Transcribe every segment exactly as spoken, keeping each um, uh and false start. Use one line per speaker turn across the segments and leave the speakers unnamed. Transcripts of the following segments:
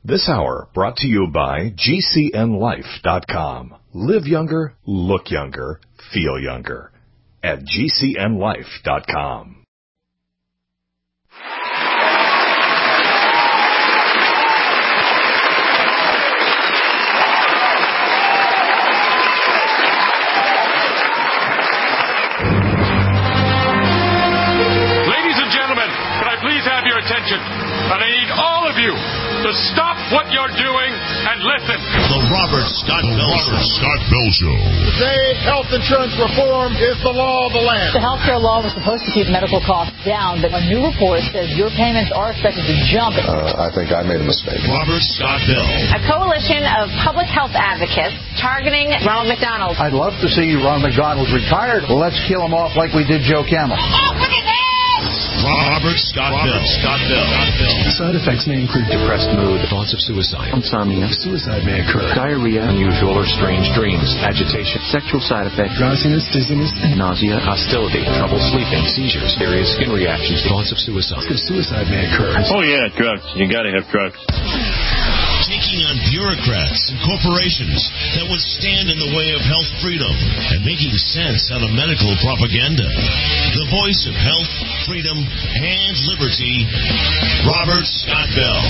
This hour brought to you by G C N life dot com. Live younger, look younger, feel younger at G C N life dot com.
Ladies and gentlemen, can I please have your attention? And I need all of you to stop what you're doing and listen.
The Robert Scott Bell Show. Scott Bell Show.
Today, health insurance reform is the law of the land.
The health care law was supposed to keep medical costs down, but a new report says your payments are expected to jump.
Uh, I think I made a mistake.
Robert Scott Bell.
A coalition of public health advocates targeting Ronald McDonald.
I'd love to see Ronald McDonald retired. Well, let's kill him off like we did Joe Camel.
Robert Scott Bell. Scott Bell.
Side effects may include depressed mood, thoughts of suicide, insomnia, suicide may occur, diarrhea, unusual or strange dreams, agitation, sexual side effects, drowsiness, dizziness, nausea, hostility, trouble sleeping, seizures, serious skin reactions, thoughts of suicide. Suicide may occur.
Oh yeah, drugs. You gotta have drugs.
Taking on bureaucrats and corporations that would stand in the way of health freedom and making sense out of medical propaganda. The voice of health, freedom, and liberty, Robert Scott Bell.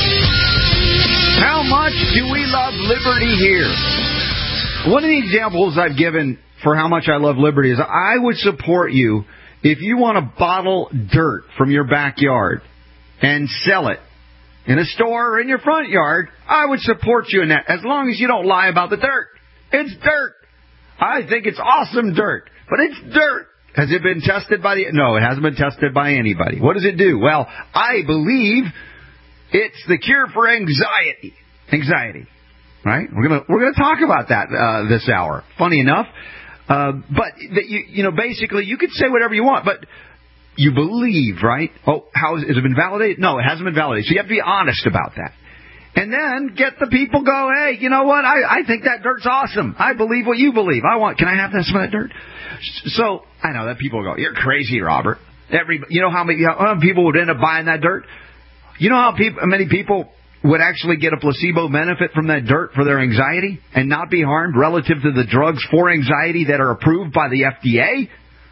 How much do we love liberty here? One of the examples I've given for how much I love liberty is I would support you if you want to bottle dirt from your backyard and sell it in a store or in your front yard. I would support you in that, as long as you don't lie about the dirt. It's dirt. I think it's awesome dirt, but it's dirt. Has it been tested by the... No, it hasn't been tested by anybody. What does it do? Well, I believe it's the cure for anxiety. Anxiety, right? We're gonna we're gonna talk about that uh, this hour. Funny enough, uh, but that you you know basically you could say whatever you want, but you believe, right? Oh, how has it been validated? No, it hasn't been validated. So you have to be honest about that. And then get the people go, hey, you know what? I, I think that dirt's awesome. I believe what you believe. I want, can I have some of that dirt? So, I know that people go, you're crazy, Robert. Every, you know how many, how many people would end up buying that dirt? You know how people, many people would actually get a placebo benefit from that dirt for their anxiety and not be harmed relative to the drugs for anxiety that are approved by the F D A?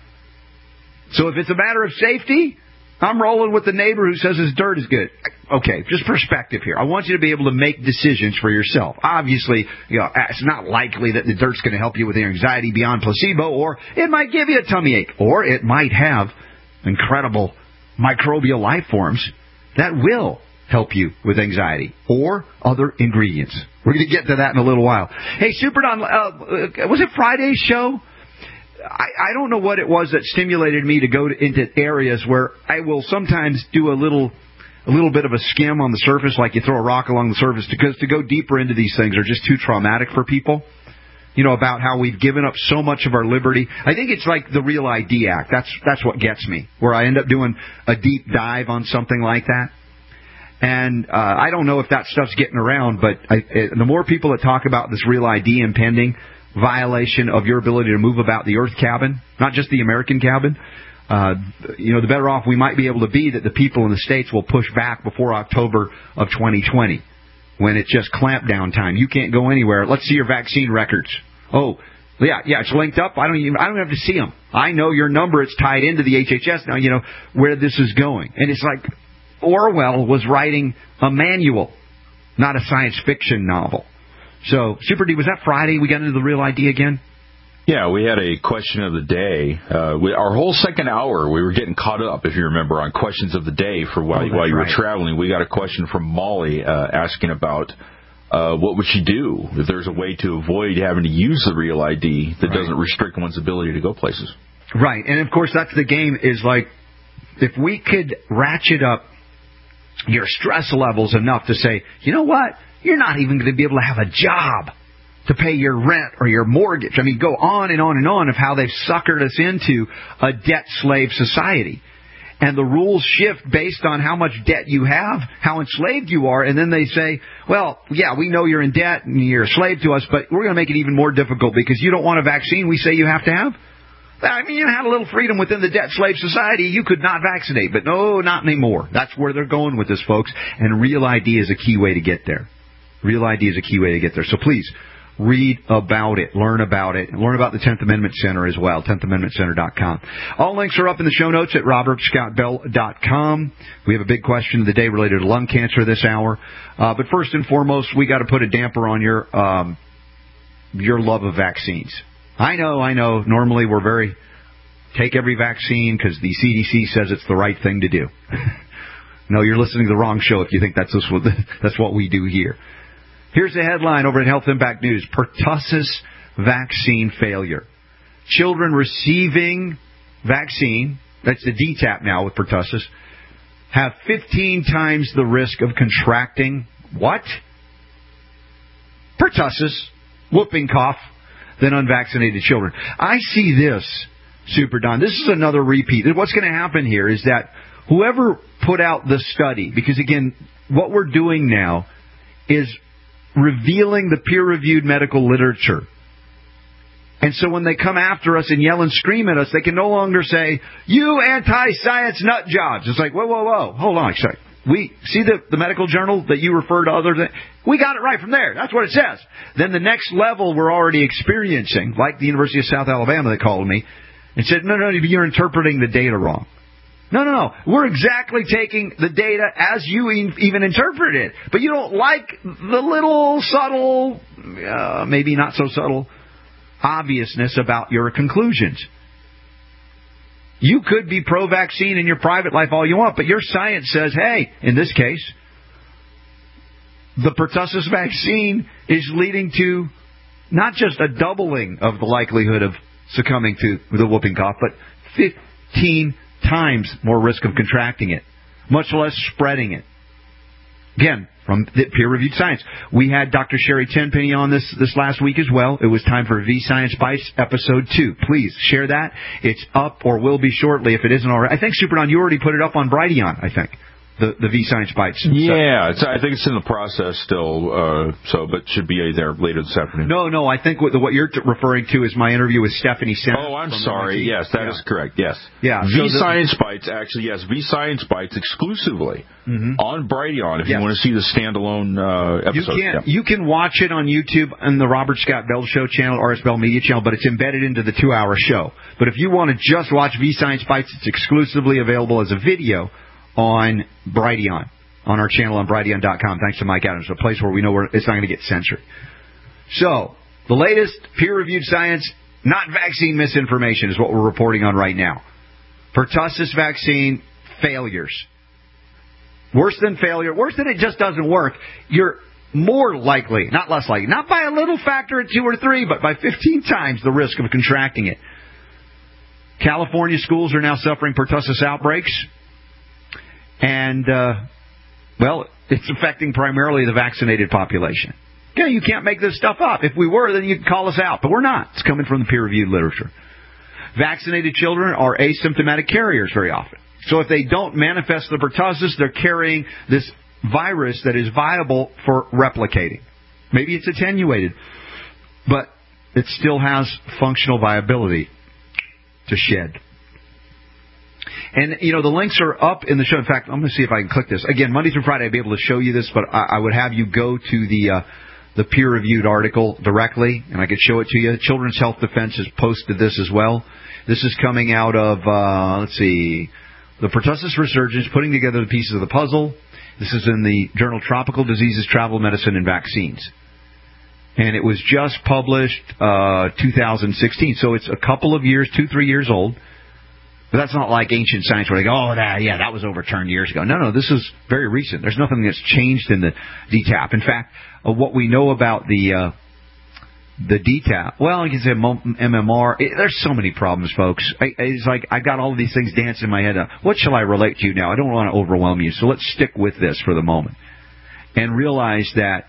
So if it's a matter of safety, I'm rolling with the neighbor who says his dirt is good. Okay, just perspective here. I want you to be able to make decisions for yourself. Obviously, you know, it's not likely that the dirt's going to help you with your anxiety beyond placebo, or it might give you a tummy ache, or it might have incredible microbial life forms that will help you with anxiety, or other ingredients. We're going to get to that in a little while. Hey, Super Don, uh, was it Friday's show? I, I don't know what it was that stimulated me to go to, into areas where I will sometimes do a little a little bit of a skim on the surface, like you throw a rock along the surface, because to go deeper into these things are just too traumatic for people. You know, about how we've given up so much of our liberty. I think it's like the Real I D Act. That's that's what gets me, where I end up doing a deep dive on something like that. And uh, I don't know if that stuff's getting around, but I, it, the more people that talk about this Real I D impending violation of your ability to move about the Earth cabin, not just the American cabin, uh, you know, the better off we might be able to be that the people in the States will push back before October of twenty twenty, when it's just clampdown time. You can't go anywhere. Let's see your vaccine records. Oh, yeah, yeah, it's linked up. I don't even, I don't have to see them. I know your number. It's tied into the H H S now, you know, where this is going. And it's like Orwell was writing a manual, not a science fiction novel. So, Super D, was that Friday we got into the Real I D again?
Yeah, we had a question of the day. Uh, we, our whole second hour, we were getting caught up, if you remember, on questions of the day for while, oh, while you right. were traveling. We got a question from Molly uh, asking about uh, what would she do if there's a way to avoid having to use the Real I D that right. doesn't restrict one's ability to go places.
Right, and of course that's the game, is like, if we could ratchet up your stress levels enough to say, you know what, you're not even going to be able to have a job to pay your rent or your mortgage. I mean, go on and on and on of how they've suckered us into a debt-slave society. And the rules shift based on how much debt you have, how enslaved you are, and then they say, well, yeah, we know you're in debt and you're a slave to us, but we're going to make it even more difficult because you don't want a vaccine we say you have to have. I mean, you had a little freedom within the debt slave society. You could not vaccinate, but no, not anymore. That's where they're going with this, folks. And Real I D is a key way to get there. Real I D is a key way to get there. So please, read about it, learn about it, and learn about the tenth Amendment Center as well, tenth amendment center dot com. All links are up in the show notes at robert scott bell dot com. We have a big question of the day related to lung cancer this hour. Uh, but first and foremost, we got to put a damper on your um, your love of vaccines. I know, I know, normally we're very, take every vaccine because the C D C says it's the right thing to do. No, you're listening to the wrong show if you think that's what, that's what we do here. Here's the headline over at Health Impact News. Pertussis vaccine failure. Children receiving vaccine, that's the D TAP now with pertussis, have fifteen times the risk of contracting what? Pertussis, whooping cough, than unvaccinated children. I see this, Super Don. This is another repeat. What's going to happen here is that whoever put out the study, because again, what we're doing now is revealing the peer-reviewed medical literature. And so when they come after us and yell and scream at us, they can no longer say, you anti-science nut jobs. It's like, whoa, whoa, whoa, hold on a second. We see the, the medical journal that you refer to others. We got it right from there. That's what it says. Then the next level we're already experiencing, like the University of South Alabama that called me and said, no, no, you're interpreting the data wrong. No, no, no. We're exactly taking the data as you even interpret it. But you don't like the little subtle, uh, maybe not so subtle, obviousness about your conclusions. You could be pro-vaccine in your private life all you want, but your science says, hey, in this case, the pertussis vaccine is leading to not just a doubling of the likelihood of succumbing to the whooping cough, but fifteen times more risk of contracting it, much less spreading it. Again, from the peer-reviewed science. We had Doctor Sherry Tenpenny on this this last week as well. It was time for V-Science Bites, episode two. Please share that. It's up or will be shortly if it isn't already. I think, Superdon, you already put it up on Brighteon, I think. The the V-Science Bites.
Yeah, it's, I think it's in the process still, uh, so but should be there later this afternoon.
No, no, I think what, the, what you're t- referring to is my interview with Stephanie Senna.
Oh, I'm sorry. Yes, that
yeah. is
correct. Yes.
Yeah.
V-Science so Bites, actually, yes, V-Science Bites exclusively mm-hmm. on Brighteon if yes. you want to see the standalone uh, episode.
You can,
yeah.
you can watch it on YouTube on the Robert Scott Bell Show channel, R S Bell Media channel, but it's embedded into the two-hour show. But if you want to just watch V-Science Bites, it's exclusively available as a video on Brighteon. On our channel on Brighteon dot com, thanks to Mike Adams, a place where we know we're, it's not going to get censored. So, the latest peer-reviewed science, not vaccine misinformation, is what we're reporting on right now. Pertussis vaccine failures. Worse than failure, worse than it just doesn't work. You're more likely, not less likely, not by a little factor of two or three, but by fifteen times the risk of contracting it. California schools are now suffering pertussis outbreaks. And, uh, well, it's affecting primarily the vaccinated population. Yeah, you can't make this stuff up. If we were, then you'd call us out. But we're not. It's coming from the peer-reviewed literature. Vaccinated children are asymptomatic carriers very often. So if they don't manifest the pertussis, they're carrying this virus that is viable for replicating. Maybe it's attenuated, but it still has functional viability to shed. And, you know, the links are up in the show. In fact, I'm going to see if I can click this. Again, Monday through Friday, I'd be able to show you this, but I, I would have you go to the uh, the peer-reviewed article directly, and I could show it to you. Children's Health Defense has posted this as well. This is coming out of, uh, let's see, the pertussis resurgence, putting together the pieces of the puzzle. This is in the journal Tropical Diseases, Travel Medicine, and Vaccines. And it was just published uh, two thousand sixteen, so it's a couple of years, two, three years old. But that's not like ancient science where they go, oh, that, yeah, that was overturned years ago. No, no, this is very recent. There's nothing that's changed in the D TAP. In fact, uh, what we know about the uh, the D TAP, well, you can say M M R. It, there's so many problems, folks. I, it's like I got all of these things dancing in my head. Uh, what shall I relate to now? I don't want to overwhelm you, so let's stick with this for the moment and realize that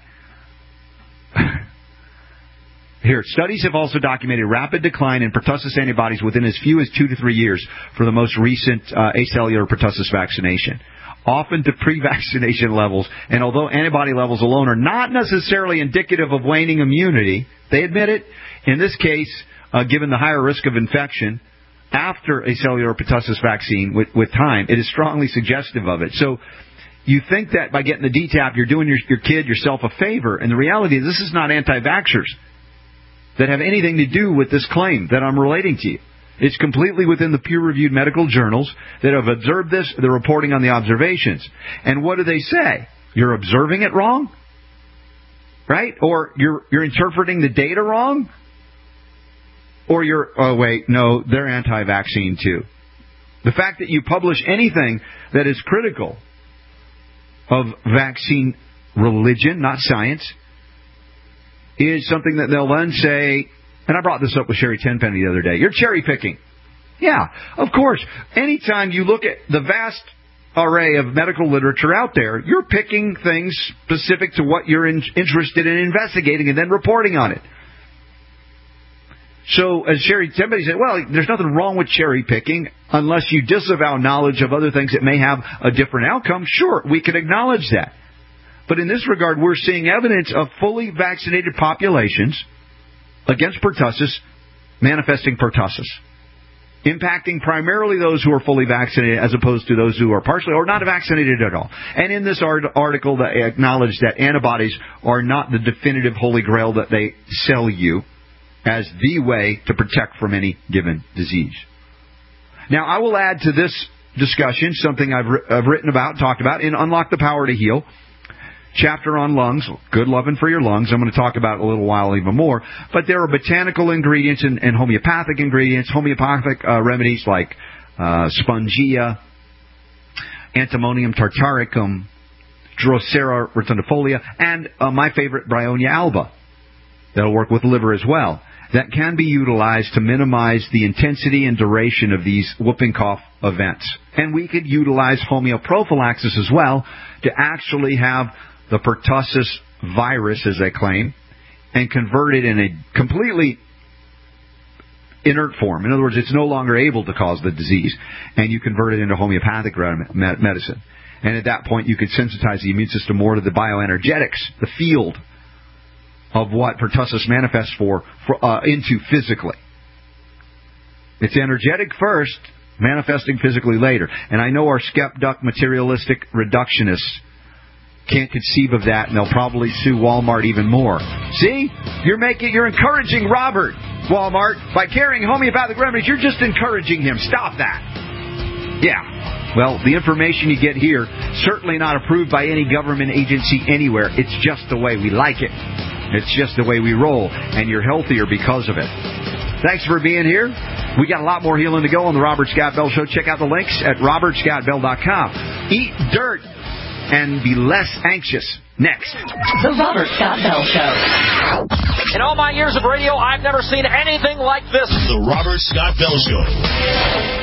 Here, studies have also documented rapid decline in pertussis antibodies within as few as two to three years for the most recent uh, acellular pertussis vaccination, often to pre-vaccination levels. And although antibody levels alone are not necessarily indicative of waning immunity, they admit it. In this case, uh, given the higher risk of infection, after a cellular pertussis vaccine with, with time, it is strongly suggestive of it. So you think that by getting the D TaP, you're doing your, your kid, yourself a favor. And the reality is this is not anti-vaxxers that have anything to do with this claim that I'm relating to you. It's completely within the peer-reviewed medical journals that have observed this. They're reporting on the observations. And what do they say? You're observing it wrong? Right? Or you're you're interpreting the data wrong? Or you're, oh, wait, no, they're anti-vaccine too. The fact that you publish anything that is critical of vaccine religion, not science, is something that they'll then say, and I brought this up with Sherry Tenpenny the other day, you're cherry picking. Yeah, of course. Anytime you look at the vast array of medical literature out there, you're picking things specific to what you're in, interested in investigating and then reporting on it. So, as Sherry Tenpenny said, well, there's nothing wrong with cherry picking unless you disavow knowledge of other things that may have a different outcome. Sure, we can acknowledge that. But in this regard, we're seeing evidence of fully vaccinated populations against pertussis manifesting pertussis, impacting primarily those who are fully vaccinated as opposed to those who are partially or not vaccinated at all. And in this art- article, they acknowledge that antibodies are not the definitive holy grail that they sell you as the way to protect from any given disease. Now, I will add to this discussion something I've, ri- I've written about, talked about, in Unlock the Power to Heal, chapter on lungs, good loving for your lungs. I'm going to talk about it in a little while even more. But there are botanical ingredients and, and homeopathic ingredients, homeopathic uh, remedies like uh, spongia, antimonium tartaricum, Drosera rotundifolia, and uh, my favorite, Bryonia alba. That'll work with liver as well. That can be utilized to minimize the intensity and duration of these whooping cough events. And we could utilize homeoprophylaxis as well to actually have the pertussis virus, as they claim, and convert it in a completely inert form. In other words, it's no longer able to cause the disease, and you convert it into homeopathic medicine. And at that point, you could sensitize the immune system more to the bioenergetics, the field of what pertussis manifests for, for uh, into physically. It's energetic first, manifesting physically later. And I know our skepduck materialistic reductionists can't conceive of that, and they'll probably sue Walmart even more. See? You're making, you're encouraging Robert, Walmart, by carrying homeopathic remedies. You're just encouraging him. Stop that. Yeah. Well, the information you get here, certainly not approved by any government agency anywhere. It's just the way we like it. It's just the way we roll, and you're healthier because of it. Thanks for being here. We got a lot more healing to go on the Robert Scott Bell Show. Check out the links at robert scott bell dot com. Eat dirt and be less anxious. Next.
The Robert Scott Bell Show.
In all my years of radio, I've never seen anything like this.
The Robert Scott Bell Show.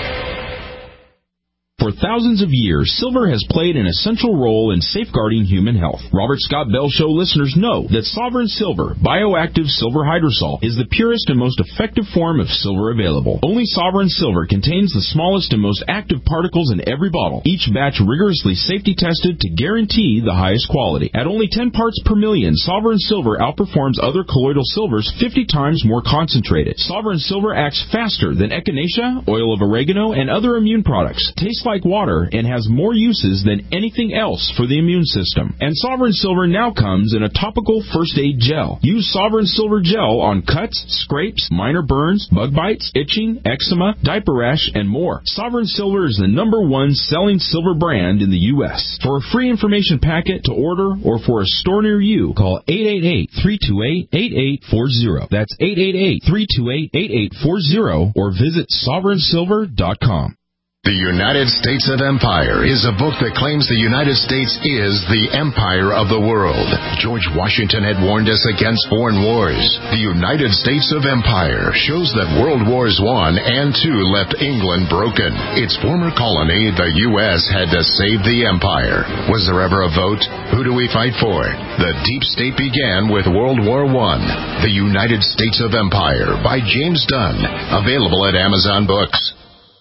For thousands of years, silver has played an essential role in safeguarding human health. Robert Scott Bell Show listeners know that Sovereign Silver, bioactive silver hydrosol, is the purest and most effective form of silver available. Only Sovereign Silver contains the smallest and most active particles in every bottle, each batch rigorously safety tested to guarantee the highest quality. At only ten parts per million, Sovereign Silver outperforms other colloidal silvers fifty times more concentrated. Sovereign Silver acts faster than echinacea, oil of oregano, and other immune products. Tastes like water and has more uses than anything else for the immune system. And Sovereign Silver now comes in a topical first aid gel. Use Sovereign Silver gel on cuts, scrapes, minor burns, bug bites, itching, eczema, diaper rash, and more. Sovereign Silver is the number one selling silver brand in the U S. For a free information packet to order or for a store near you, call eight eight eight, three two eight, eight eight four zero. That's eight eight eight, three two eight, eight eight four zero or visit sovereign silver dot com.
The United States of Empire is a book that claims the United States is the empire of the world. George Washington had warned us against foreign wars. The United States of Empire shows that World Wars One and Two left England broken. Its former colony, the U S, had to save the empire. Was there ever a vote? Who do we fight for? The deep state began with World War One. The United States of Empire by James Dunn. Available at Amazon Books.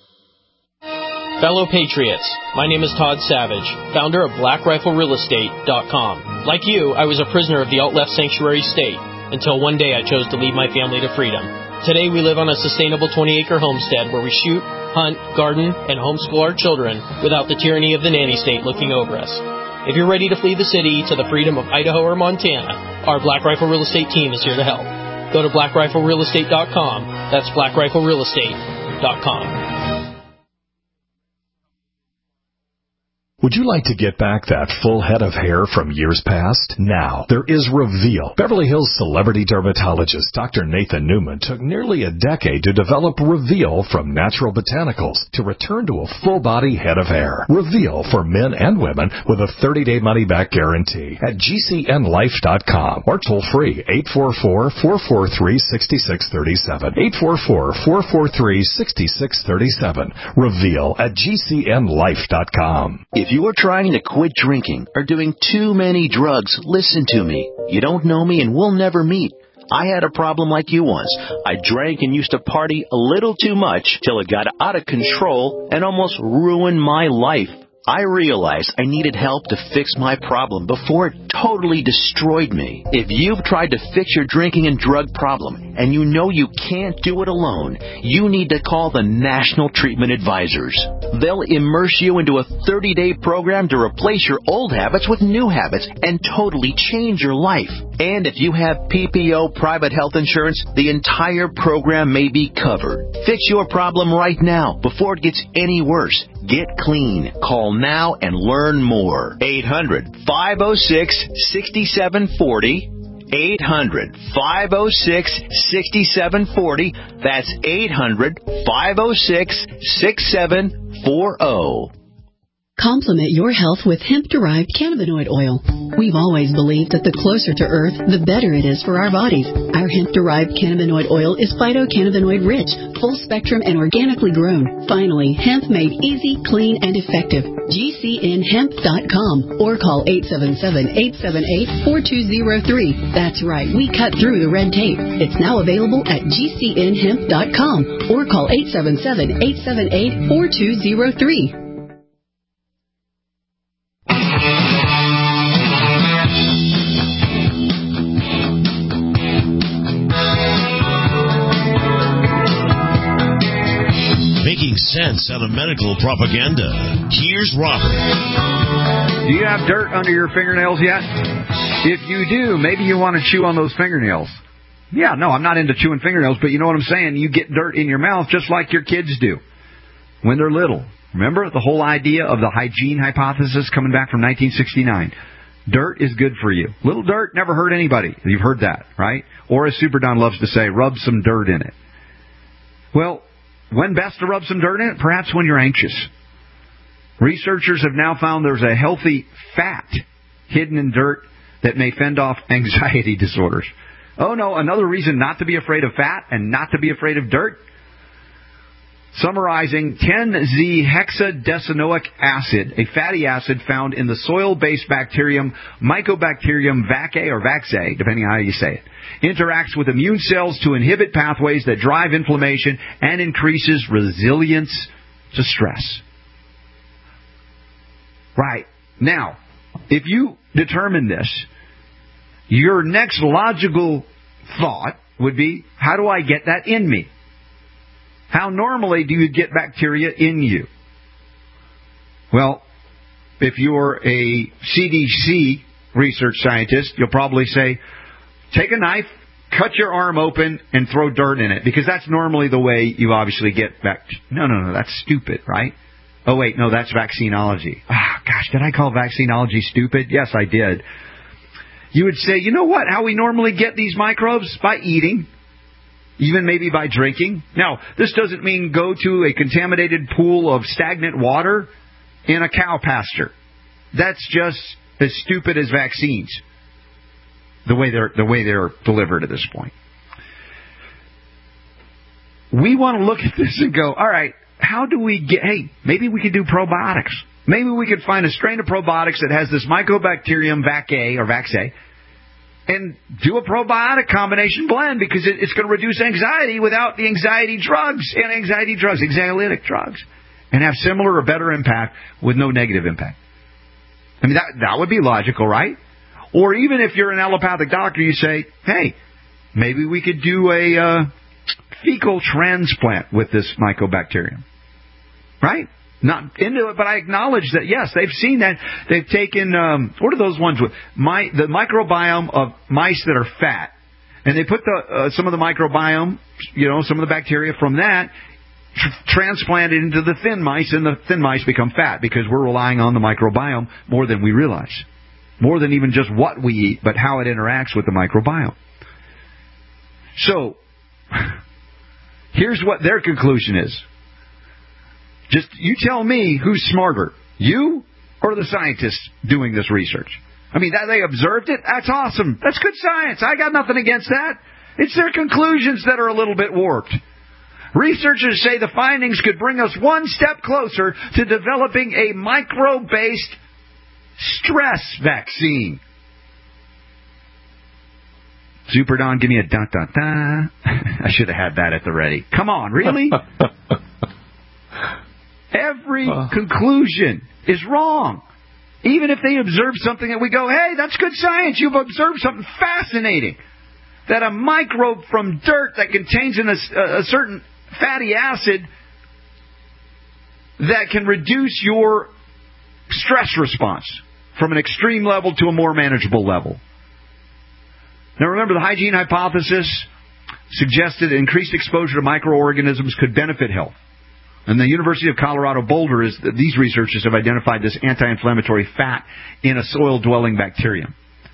Fellow Patriots, my name is Todd Savage, founder of black rifle real estate dot com. Like you, I was a prisoner of the alt-left sanctuary state until one day I chose to lead my family to freedom. Today we live on a sustainable twenty-acre homestead where we shoot, hunt, garden, and homeschool our children without the tyranny of the nanny state looking over us. If you're ready to flee the city to the freedom of Idaho or Montana, our Black Rifle Real Estate team is here to help. Go to black rifle real estate dot com. That's black rifle real estate dot com.
Would you like to get back that full head of hair from years past? Now, there is Reveal. Beverly Hills celebrity dermatologist Doctor Nathan Newman took nearly a decade to develop Reveal from natural botanicals to return to a full-body head of hair. Reveal for men and women with a thirty-day money-back guarantee at G C N life dot com or toll-free eight four four, four four three, six six three seven. eight four four, four four three, six six three seven. Reveal at G C N life dot com.
If you are trying to quit drinking or doing too many drugs, listen to me. You don't know me and we'll never meet. I had a problem like you once. I drank and used to party a little too much till it got out of control and almost ruined my life. I realized I needed help to fix my problem before it totally destroyed me. If you've tried to fix your drinking and drug problem and you know you can't do it alone, you need to call the National Treatment Advisors. They'll immerse you into a thirty-day program to replace your old habits with new habits and totally change your life. And if you have P P O private health insurance, the entire program may be covered. Fix your problem right now before it gets any worse. Get clean. Call now and learn more. eight hundred, five oh six, six seven four oh. eight hundred, five oh six, six seven four oh. That's eight hundred, five oh six, six seven four oh.
Complement your health with hemp-derived cannabinoid oil. We've always believed that the closer to Earth, the better it is for our bodies. Our hemp-derived cannabinoid oil is phytocannabinoid-rich, full-spectrum, and organically grown. Finally, hemp made easy, clean, and effective. G C N hemp dot com or call eight seven seven, eight seven eight, four two zero three. That's right, we cut through the red tape. It's now available at G C N hemp dot com or call eight seven seven, eight seven eight, four two zero three.
Making sense out of medical propaganda. Here's Robert.
Do you have dirt under your fingernails yet? If you do, maybe you want to chew on those fingernails. Yeah, no, I'm not into chewing fingernails, but you know what I'm saying? You get dirt in your mouth just like your kids do when they're little. Remember the whole idea of the hygiene hypothesis coming back from nineteen sixty-nine? Dirt is good for you. Little dirt never hurt anybody. You've heard that, right? Or as Super Don loves to say, rub some dirt in it. Well, when best to rub some dirt in it? Perhaps when you're anxious. Researchers have now found there's a healthy fat hidden in dirt that may fend off anxiety disorders. Oh no, another reason not to be afraid of fat and not to be afraid of dirt? Summarizing, ten Z hexadecanoic acid, a fatty acid found in the soil-based bacterium Mycobacterium vaccae or vaccae, depending on how you say it, interacts with immune cells to inhibit pathways that drive inflammation and increases resilience to stress. Right. Now, if you determine this, your next logical thought would be, how do I get that in me? How normally do you get bacteria in you? Well, if you're a C D C research scientist, you'll probably say, take a knife, cut your arm open, and throw dirt in it, because that's normally the way you obviously get back. No, no, no, that's stupid, right? Oh, wait, no, that's vaccinology. Ah, gosh, did I call vaccinology stupid? Yes, I did. You would say, you know what, how we normally get these microbes? By eating. Even maybe by drinking. Now, this doesn't mean go to a contaminated pool of stagnant water in a cow pasture. That's just as stupid as vaccines, the way they're the way they're delivered at this point. We want to look at this and go, all right, how do we get, hey, maybe we could do probiotics. Maybe we could find a strain of probiotics that has this Mycobacterium vaccae or vaccae, and do a probiotic combination blend, because it, it's going to reduce anxiety without the anxiety drugs, anti-anxiety drugs, anxiolytic drugs, and have similar or better impact with no negative impact. I mean, that that would be logical, right? Or even if you're an allopathic doctor, you say, hey, maybe we could do a uh, fecal transplant with this mycobacterium. Right? Not into it, but I acknowledge that, yes, they've seen that. They've taken, um, what are those ones with my, the microbiome of mice that are fat. And they put the uh, some of the microbiome, you know, some of the bacteria from that, tr- transplanted into the thin mice, and the thin mice become fat because we're relying on the microbiome more than we realize. More than even just what we eat, but how it interacts with the microbiome. So, here's what their conclusion is. Just, you tell me who's smarter, you or the scientists doing this research. I mean, that they observed it, that's awesome. That's good science. I got nothing against that. It's their conclusions that are a little bit warped. Researchers say the findings could bring us one step closer to developing a micro-based stress vaccine. Super Don, give me a da-da-da. I should have had that at the ready. Come on, really? Every uh. conclusion is wrong. Even if they observe something that we go, hey, that's good science. You've observed something fascinating. That a microbe from dirt that contains an, a, a certain fatty acid that can reduce your stress response from an extreme level to a more manageable level. Now remember, the hygiene hypothesis suggested increased exposure to microorganisms could benefit health. And the University of Colorado Boulder is that these researchers have identified this anti-inflammatory fat in a soil-dwelling bacterium.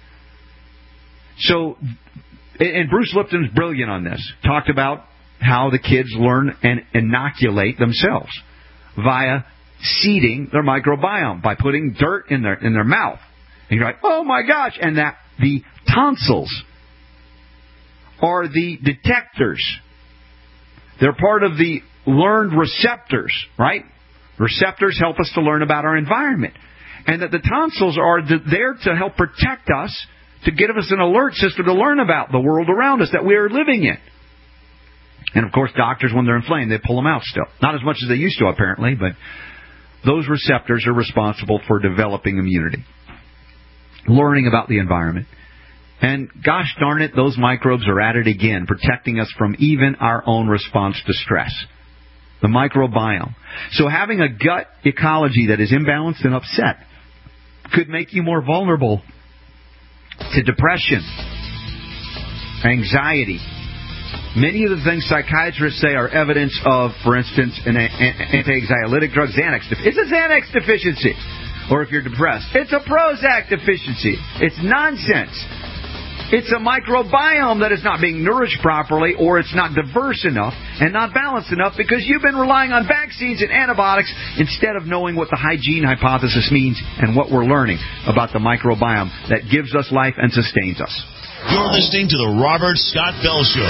So, and Bruce Lipton's brilliant on this. Talked about how the kids learn and inoculate themselves via seeding their microbiome by putting dirt in their in their mouth. And you're like, oh my gosh! And that the tonsils are the detectors. They're part of the learned receptors, right? Receptors help us to learn about our environment. And that the tonsils are the, there to help protect us, to give us an alert system to learn about the world around us that we are living in. And of course, doctors, when they're inflamed, they pull them out still. Not as much as they used to, apparently, but those receptors are responsible for developing immunity, learning about the environment. And gosh darn it, those microbes are at it again, protecting us from even our own response to stress. The microbiome. So having a gut ecology that is imbalanced and upset could make you more vulnerable to depression, anxiety. Many of the things psychiatrists say are evidence of, for instance, an anti-anxiolytic drug, Xanax. It's a Xanax deficiency. Or if you're depressed, it's a Prozac deficiency. It's nonsense. It's a microbiome that is not being nourished properly, or it's not diverse enough and not balanced enough because you've been relying on vaccines and antibiotics instead of knowing what the hygiene hypothesis means and what we're learning about the microbiome that gives us life and sustains us.
You're listening to The Robert Scott Bell Show.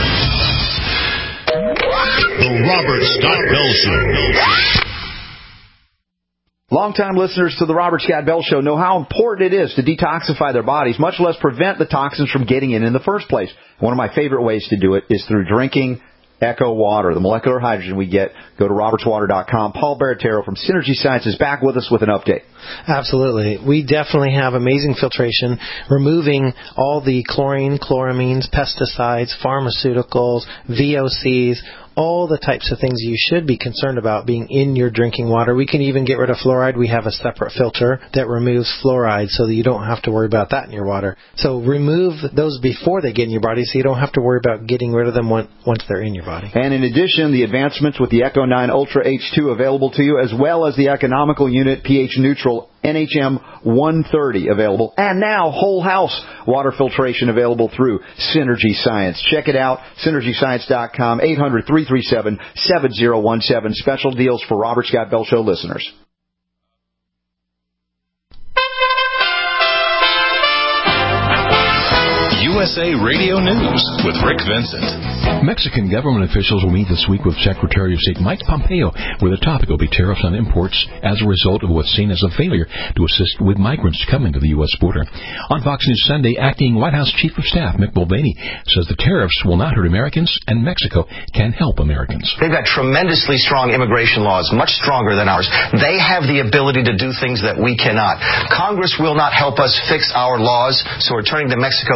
The Robert Scott Bell Show.
Longtime listeners to the Robert Scott Bell Show know how important it is to detoxify their bodies, much less prevent the toxins from getting in in the first place. One of my favorite ways to do it is through drinking Echo Water, the molecular hydrogen we get. Go to roberts water dot com. Paul Baratero from Synergy Science is back with us with an update.
Absolutely. We definitely have amazing filtration, removing all the chlorine, chloramines, pesticides, pharmaceuticals, V O Cs, all the types of things you should be concerned about being in your drinking water. We can even get rid of fluoride. We have a separate filter that removes fluoride so that you don't have to worry about that in your water. So remove those before they get in your body so you don't have to worry about getting rid of them once they're in your body.
And in addition, the advancements with the Echo nine Ultra H two available to you, as well as the economical unit pH neutral N H M one thirty available, and now whole house water filtration available through Synergy Science. Check it out, synergy science dot com, eight hundred, three three seven, seven zero one seven. Special deals for Robert Scott Bell Show listeners.
U S A Radio News with Rick Vincent.
Mexican government officials will meet this week with Secretary of State Mike Pompeo, where the topic will be tariffs on imports as a result of what's seen as a failure to assist with migrants coming to the U S border. On Fox News Sunday, acting White House Chief of Staff Mick Mulvaney says the tariffs will not hurt Americans and Mexico can help Americans.
They've got tremendously strong immigration laws, much stronger than ours. They have the ability to do things that we cannot. Congress will not help us fix our laws, so we're turning to Mexico to help us fix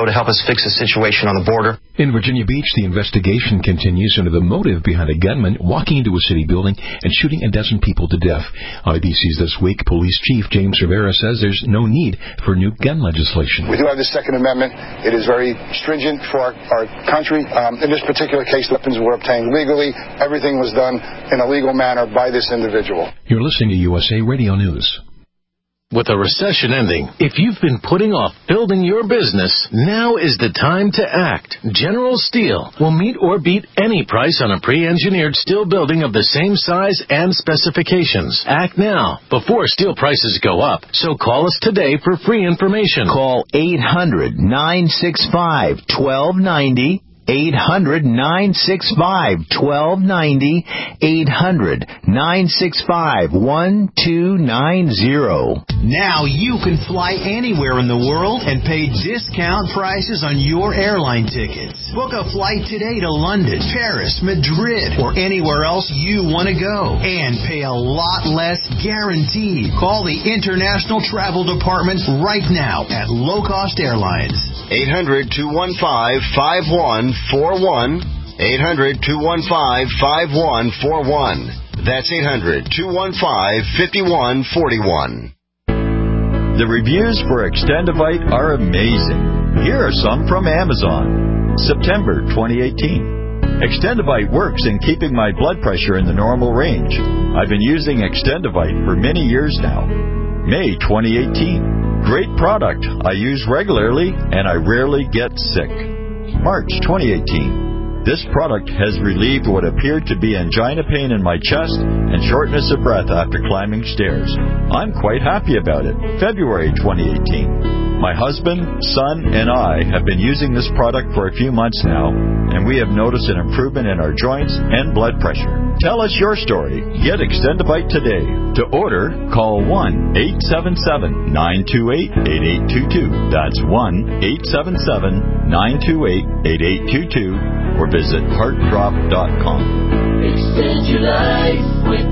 fix the situation on the border.
In Virginia Beach, the investigation continues into the motive behind a gunman walking into a city building and shooting a dozen people to death. On A B C's This Week, Police Chief James Rivera says there's no need for new gun legislation.
We do have the Second Amendment. It is very stringent for our, our country. Um, in this particular case, weapons were obtained legally. Everything was done in a legal manner by this individual.
You're listening to U S A Radio News.
With a recession ending, if you've been putting off building your business, now is the time to act. General Steel will meet or beat any price on a pre-engineered steel building of the same size and specifications. Act now, before steel prices go up. So call us today for free information.
Call eight hundred, nine six five, one two nine zero. eight hundred, nine six five, one two nine zero. eight hundred, nine six five, one two nine zero.
Now you can fly anywhere in the world and pay discount prices on your airline tickets. Book a flight today to London, Paris, Madrid, or anywhere else you want to go. And pay a lot less guaranteed. Call the International Travel Department right now at Low Cost Airlines.
eight hundred, two one five, five one four one. eight hundred, two one five, five one four one. That's eight hundred, two one five, five one four one.
The reviews for Extendivite are amazing. Here are some from Amazon. September twenty eighteen. Extendivite works in keeping my blood pressure in the normal range. I've been using Extendivite for many years now. May twenty eighteen. Great product. I use regularly and I rarely get sick. March twenty eighteen. This product has relieved what appeared to be angina pain in my chest and shortness of breath after climbing stairs. I'm quite happy about it. February twenty eighteen. My husband, son, and I have been using this product for a few months now, and we have noticed an improvement in our joints and blood pressure. Tell us your story. Get Extendivite today. To order, call one eight seven seven, nine two eight, eight eight two two. That's one eight seven seven, nine two eight, eight eight two two. Or visit heart drop dot com.
Extend your life with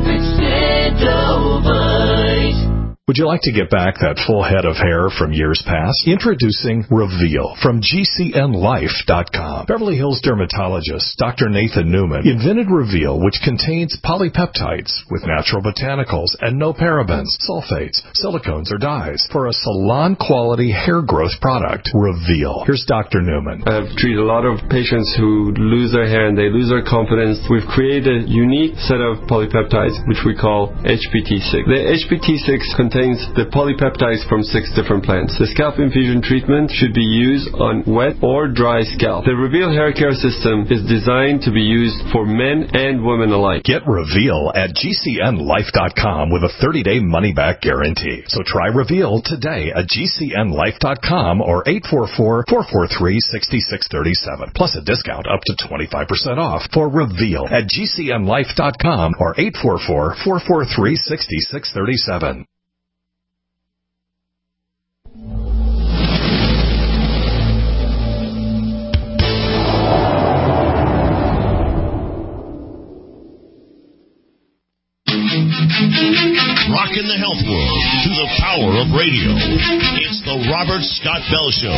Extendivite.
Would you like to get back that full head of hair from years past? Introducing Reveal from G C N life dot com. Beverly Hills dermatologist Doctor Nathan Newman invented Reveal, which contains polypeptides with natural botanicals and no parabens, sulfates, silicones, or dyes for a salon-quality hair growth product. Reveal. Here's Doctor Newman.
I've treated a lot of patients who lose their hair and they lose their confidence. We've created a unique set of polypeptides, which we call H P T six. The H P T six contains the polypeptides from six different plants. The scalp infusion treatment should be used on wet or dry scalp. The Reveal hair care system is designed to be used for men and women alike.
Get Reveal at G C N life dot com with a thirty-day money-back guarantee. So try Reveal today at G C N life dot com or eight four four, four four three, six six three seven. Plus a discount up to twenty-five percent off for Reveal at G C N life dot com or eight four four, four four three, six six three seven.
Rocking the health world through the power of radio. It's the Robert Scott Bell Show.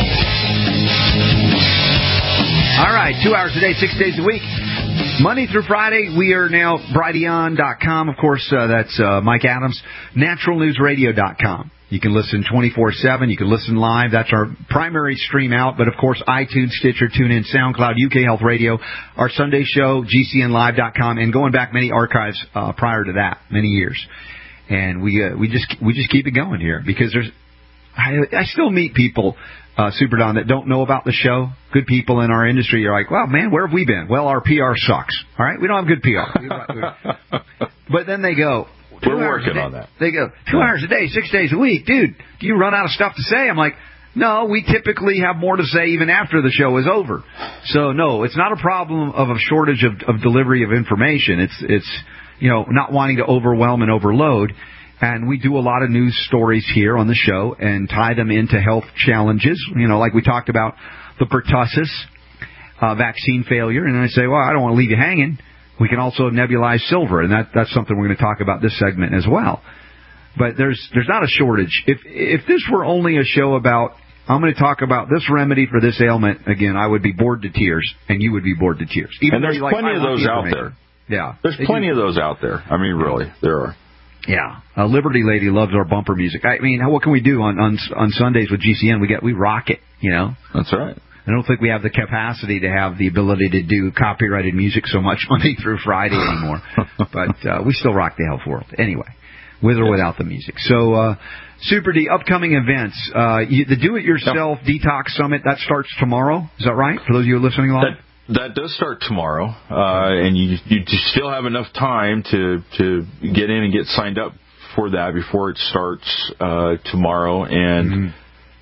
All right, two hours a day, six days a week. Monday through Friday, we are now Brighteon dot com. Of course, uh, that's uh, Mike Adams. Natural News Radio dot com. You can listen twenty-four seven. You can listen live. That's our primary stream out. But, of course, iTunes, Stitcher, TuneIn, SoundCloud, U K Health Radio, our Sunday show, G C N live dot com, and going back many archives uh, prior to that, many years. And we uh, we just we just keep it going here because there's I, I still meet people, uh, Super Don, that don't know about the show. Good people in our industry. You're like, well, man, where have we been? Well, our P R sucks. All right, we don't have good P R. But then they go.
We're working on that.
They go, two hours a day, six days a week. Dude, do you run out of stuff to say? I'm like, no, we typically have more to say even after the show is over. So, no, it's not a problem of a shortage of, of delivery of information. It's, it's, you know, not wanting to overwhelm and overload. And we do a lot of news stories here on the show and tie them into health challenges. You know, like we talked about the pertussis uh, vaccine failure. And I say, well, I don't want to leave you hanging. We can also nebulize silver, and that, that's something we're going to talk about this segment as well. But there's there's not a shortage. If if this were only a show about I'm going to talk about this remedy for this ailment. Again, I would be bored to tears, and you would be bored to tears. Even
and there's
like,
plenty of those out there.
Yeah.
There's plenty do. of those out there. I mean, really, there are.
Yeah. Uh, Liberty Lady loves our bumper music. I mean, what can we do on, on on Sundays with G C N? We get we rock it, you know?
That's right.
I don't think we have the capacity to have the ability to do copyrighted music so much Monday through Friday anymore. But uh, we still rock the health world. Anyway, with or without the music. So, uh, Super D, upcoming events. Uh, you, the Do-It-Yourself yep. Detox Summit, that starts tomorrow. Is that right? For those of you listening live?
That, that does start tomorrow. Uh, and you, you still have enough time to, to get in and get signed up for that before it starts uh, tomorrow. And... Mm-hmm.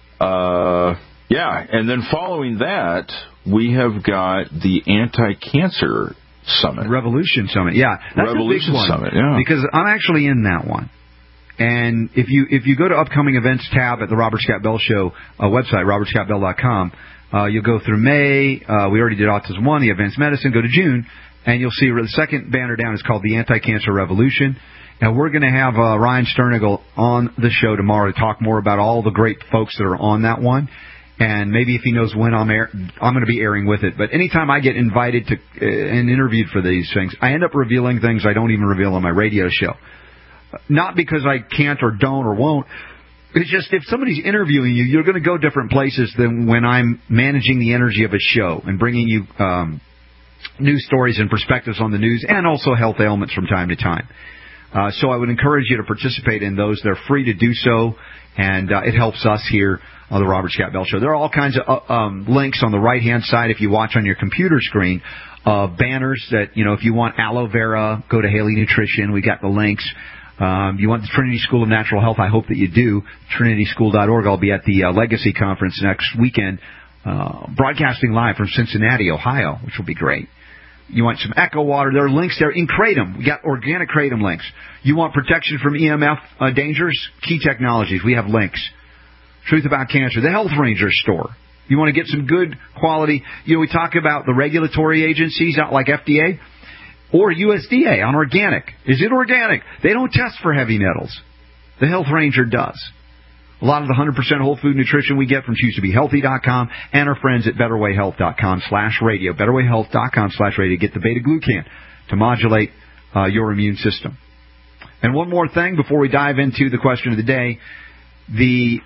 Uh, Yeah, and then following that, we have got the Anti-Cancer Summit.
Revolution Summit, yeah. That's
Revolution
a big one,
Summit, yeah.
Because I'm actually in that one. And if you if you go to upcoming events tab at the Robert Scott Bell Show uh, website, robert scott bell dot com, uh, you'll go through May. Uh, we already did Autism one, the Advanced Medicine. Go to June, and you'll see the second banner down is called the Anti-Cancer Revolution. And we're going to have uh, Ryan Sternigal on the show tomorrow to talk more about all the great folks that are on that one. And maybe if he knows when I'm air, I'm going to be airing with it. But anytime I get invited to uh, and interviewed for these things, I end up revealing things I don't even reveal on my radio show. Not because I can't or don't or won't. It's just if somebody's interviewing you, you're going to go different places than when I'm managing the energy of a show and bringing you um, news stories and perspectives on the news and also health ailments from time to time. Uh, so I would encourage you to participate in those. They're free to do so, and uh, it helps us here on the Robert Scott Bell Show. There are all kinds of uh, um, links on the right-hand side if you watch on your computer screen, uh, banners that, you know, if you want aloe vera, go to Haley Nutrition. We got the links. Um, you want the Trinity School of Natural Health, I hope that you do, trinity school dot org. I'll be at the uh, Legacy Conference next weekend, uh, broadcasting live from Cincinnati, Ohio, which will be great. You want some Echo Water, there are links there in Kratom. We got organic Kratom links. You want protection from E M F uh, dangers? Key Technologies, we have links. Truth About Cancer, the Health Ranger store. You want to get some good quality, you know, we talk about the regulatory agencies out like F D A or U S D A on organic. Is it organic? They don't test for heavy metals. The Health Ranger does. A lot of the one hundred percent whole food nutrition we get from choose to be healthy dot com and our friends at better way health dot com slash radio. better way health dot com slash radio. Get the beta-glucan to modulate uh, your immune system. And one more thing before we dive into the question of the day. The,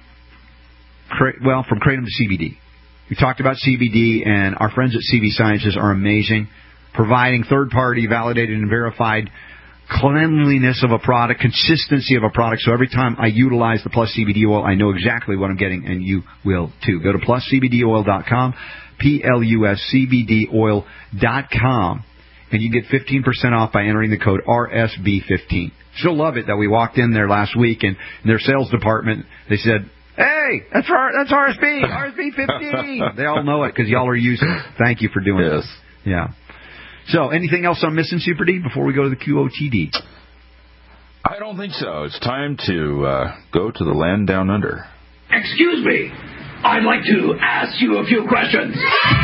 well, from Kratom to C B D. We talked about C B D, and our friends at C B Sciences are amazing, providing third-party validated and verified cleanliness of a product, consistency of a product. So every time I utilize the Plus C B D oil, I know exactly what I'm getting, and you will too. Go to plus c b d oil dot com, P L U S C B D oil dot com, and you get fifteen percent off by entering the code R S B fifteen. Still love it that we walked in there last week, and in their sales department, they said, hey, that's R- that's R S B, R S B fifteen. They all know it because y'all are using it. Thank you for doing
yes.
this. Yeah. So, anything else I'm missing, Super D, before we go to the Q O T D?
I don't think so. It's time to uh, go to the land down under.
Excuse me. I'd like to ask you a few questions.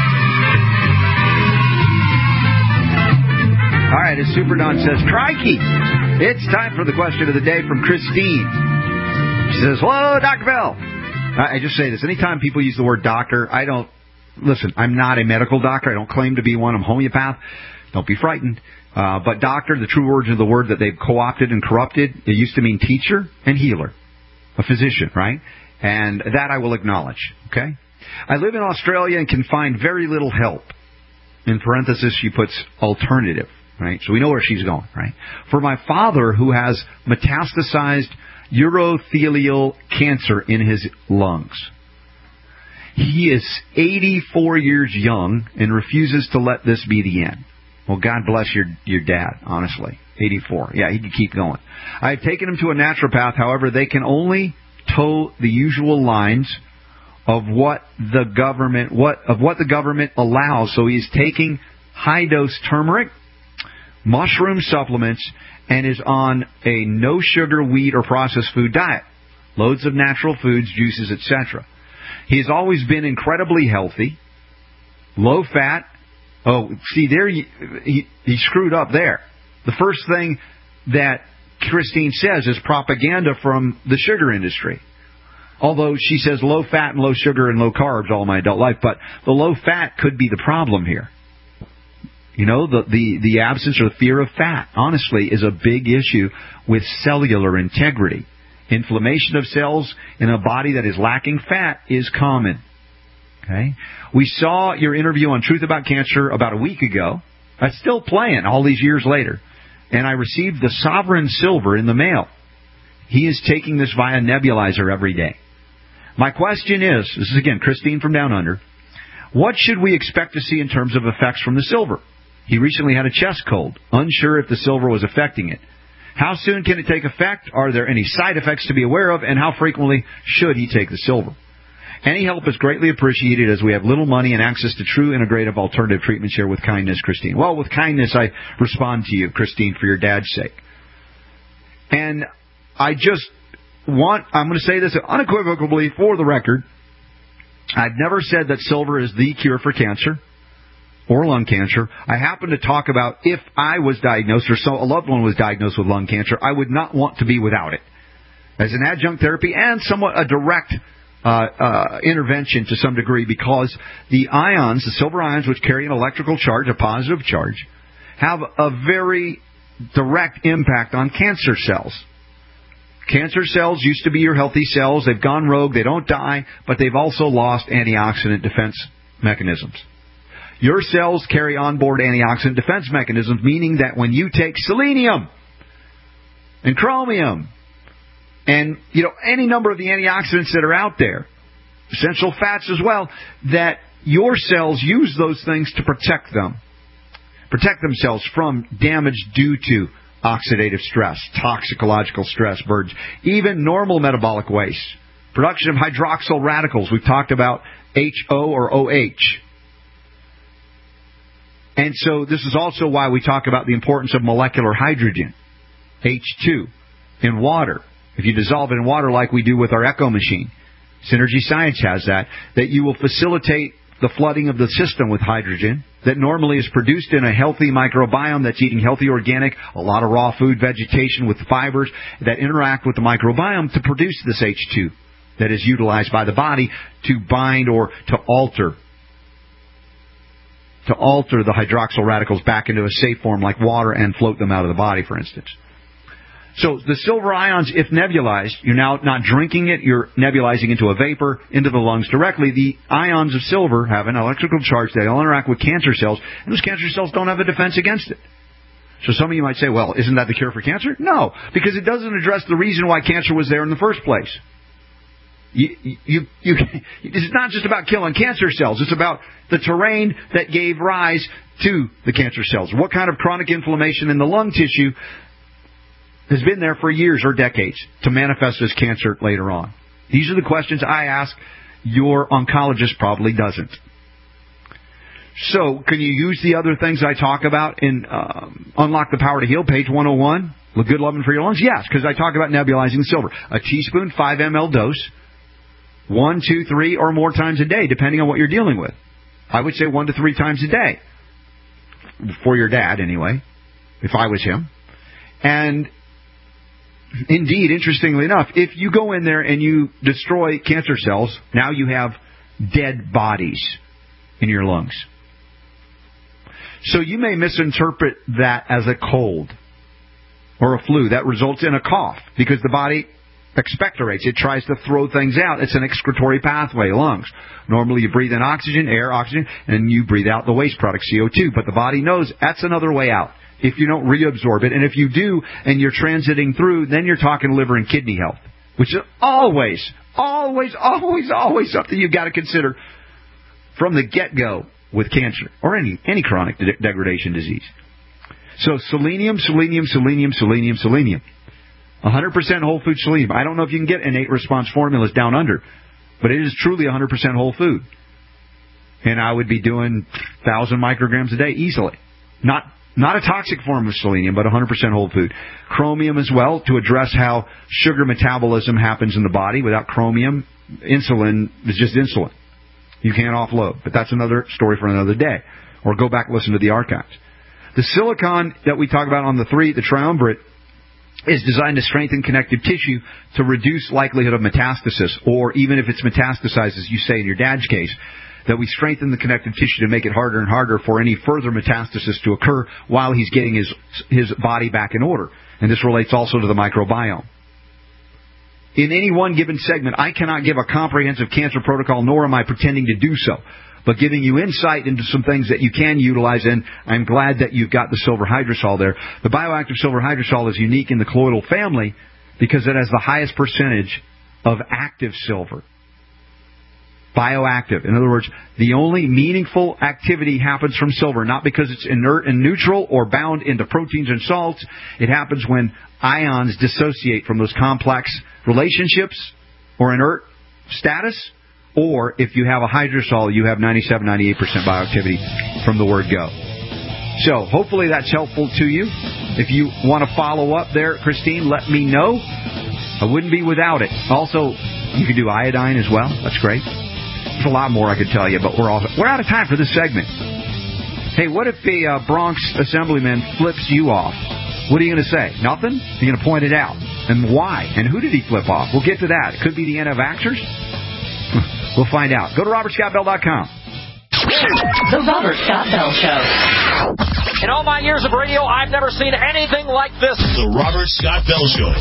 All right, as Super Don says, crikey, it's time for the question of the day from Christine. She says, hello, Doctor Bell. I, I just say this. Anytime people use the word doctor, I don't, listen, I'm not a medical doctor. I don't claim to be one. I'm a homeopath. Don't be frightened. Uh, but doctor, the true origin of the word that they've co-opted and corrupted, it used to mean teacher and healer, a physician, right? And that I will acknowledge, okay? I live in Australia and can find very little help. In parenthesis, she puts alternative, right? So we know where she's going, right? For my father, who has metastasized urothelial cancer in his lungs. He is eighty-four years young and refuses to let this be the end. Well, God bless your your dad, honestly. eighty-four. Yeah, he could keep going. I've taken him to a naturopath. However, they can only toe the usual lines of what the government what of what the government allows. So he's taking high-dose turmeric, mushroom supplements, and is on a no-sugar, wheat, or processed food diet. Loads of natural foods, juices, et cetera. He has always been incredibly healthy, low-fat. Oh, see, there he, he, he screwed up there. The first thing that Christine says is propaganda from the sugar industry. Although she says low fat and low sugar and low carbs all my adult life, but the low fat could be the problem here. You know, the, the, the absence or the fear of fat, honestly, is a big issue with cellular integrity. Inflammation of cells in a body that is lacking fat is common. Okay? We saw your interview on Truth About Cancer about a week ago. That's still playing all these years later. And I received the Sovereign Silver in the mail. He is taking this via nebulizer every day. My question is, this is again Christine from Down Under, what should we expect to see in terms of effects from the silver? He recently had a chest cold, unsure if the silver was affecting it. How soon can it take effect? Are there any side effects to be aware of? And how frequently should he take the silver? Any help is greatly appreciated as we have little money and access to true integrative alternative treatments here. With kindness, Christine. Well, with kindness, I respond to you, Christine, for your dad's sake. And I just want, I'm going to say this unequivocally for the record. I've never said that silver is the cure for cancer or lung cancer. I happen to talk about if I was diagnosed or so a loved one was diagnosed with lung cancer, I would not want to be without it as an adjunct therapy and somewhat a direct uh, uh, intervention to some degree, because the ions, the silver ions, which carry an electrical charge, a positive charge, have a very direct impact on cancer cells. Cancer cells used to be your healthy cells. They've gone rogue. They don't die, but they've also lost antioxidant defense mechanisms. Your cells carry onboard antioxidant defense mechanisms, meaning that when you take selenium and chromium and, you know, any number of the antioxidants that are out there, essential fats as well, that your cells use those things to protect them, protect themselves from damage due to oxidative stress, toxicological stress burdens, even normal metabolic waste, production of hydroxyl radicals. We've talked about H O or O H. And so this is also why we talk about the importance of molecular hydrogen, H two, in water. If you dissolve it in water like we do with our Echo machine, Synergy Science has that, that you will facilitate the flooding of the system with hydrogen that normally is produced in a healthy microbiome that's eating healthy organic, a lot of raw food, vegetation with fibers that interact with the microbiome to produce this H two that is utilized by the body to bind or to alter to alter the hydroxyl radicals back into a safe form like water and float them out of the body, for instance. So the silver ions, if nebulized, you're now not drinking it, you're nebulizing into a vapor, into the lungs directly. The ions of silver have an electrical charge. They all interact with cancer cells, and those cancer cells don't have a defense against it. So some of you might say, well, isn't that the cure for cancer? No, because it doesn't address the reason why cancer was there in the first place. You, you, you, it's not just about killing cancer cells. It's about the terrain that gave rise to the cancer cells. What kind of chronic inflammation in the lung tissue has been there for years or decades to manifest as cancer later on? These are the questions I ask. Your oncologist probably doesn't. So, can you use the other things I talk about in um, Unlock the Power to Heal, page one oh one? Look good loving for your lungs? Yes, because I talk about nebulizing silver. A teaspoon, five milliliters dose, one, two, three, or more times a day, depending on what you're dealing with. I would say one to three times a day. For your dad, anyway, if I was him. And indeed, interestingly enough, if you go in there and you destroy cancer cells, now you have dead bodies in your lungs. So you may misinterpret that as a cold or a flu. That results in a cough because the body expectorates. It tries to throw things out. It's an excretory pathway, lungs. Normally you breathe in oxygen, air, oxygen, and you breathe out the waste product, C O two. But the body knows that's another way out if you don't reabsorb it. And if you do and you're transiting through, then you're talking liver and kidney health, which is always, always, always, always something you've got to consider from the get-go with cancer or any, any chronic de- degradation disease. So selenium, selenium, selenium, selenium, selenium. one hundred percent whole food selenium. I don't know if you can get innate response formulas down under, but it is truly one hundred percent whole food. And I would be doing one thousand micrograms a day easily. Not not a toxic form of selenium, but one hundred percent whole food. Chromium as well, to address how sugar metabolism happens in the body. Without chromium, insulin is just insulin. You can't offload. But that's another story for another day. Or go back and listen to the archives. The silicon that we talk about on the three, the triumvirate, is designed to strengthen connective tissue to reduce likelihood of metastasis, or even if it's metastasized, as you say in your dad's case, that we strengthen the connective tissue to make it harder and harder for any further metastasis to occur while he's getting his his body back in order. And this relates also to the microbiome. In any one given segment, I cannot give a comprehensive cancer protocol, nor am I pretending to do so, but giving you insight into some things that you can utilize, and I'm glad that you've got the silver hydrosol there. The bioactive silver hydrosol is unique in the colloidal family because it has the highest percentage of active silver. Bioactive. In other words, the only meaningful activity happens from silver, not because it's inert and neutral or bound into proteins and salts. It happens when ions dissociate from those complex relationships or inert status, or if you have a hydrosol, you have ninety-seven, ninety-eight percent bioactivity from the word go. So hopefully that's helpful to you. If you want to follow up there, Christine, let me know. I wouldn't be without it. Also, you can do iodine as well. That's great. There's a lot more I could tell you, but we're all, we're out of time for this segment. Hey, what if a uh, Bronx assemblyman flips you off? What are you going to say? Nothing? You're going to point it out. And why? And who did he flip off? We'll get to that. It could be the anti-vaxxers. We'll find out. Go to robert scott bell dot com.
The Robert Scott Bell Show. In all my years of radio, I've never seen anything like this.
The Robert Scott Bell Show.